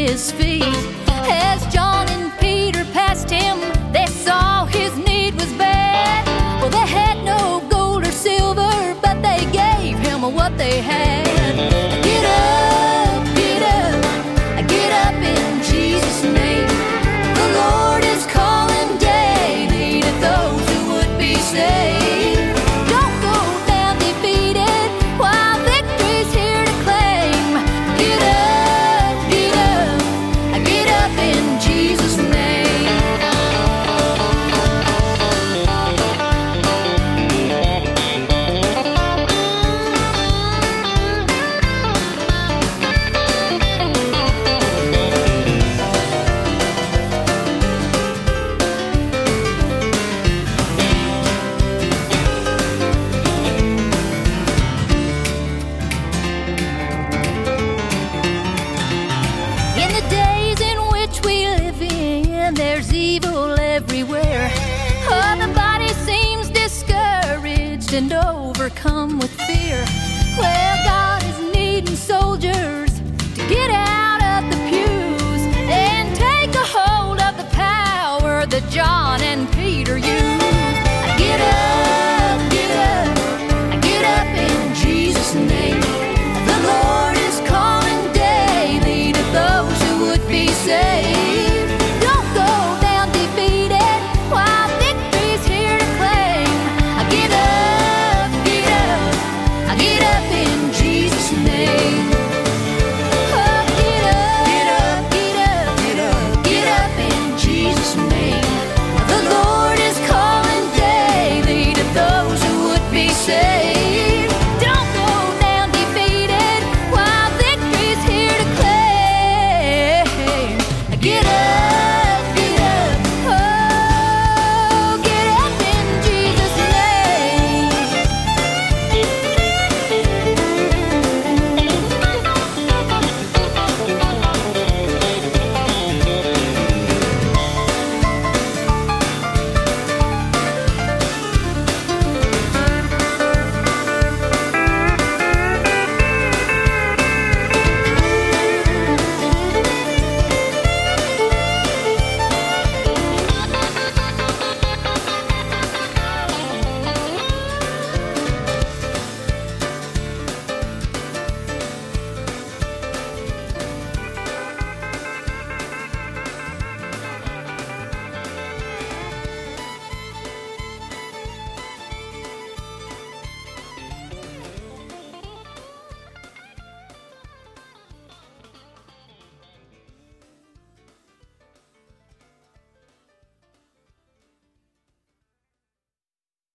his feet. As John and Peter passed him, they saw his need was bad. Well, they had no gold or silver, but they gave him what they had. Get up, get up in Jesus' name. The Lord is calling daily to those who would be saved. Don't go down defeated while victory's here to claim. Get up in Jesus' name. In the days in which we live in, there's evil everywhere. Oh, the body seems discouraged and overcome with fear. Well, God is needing soldiers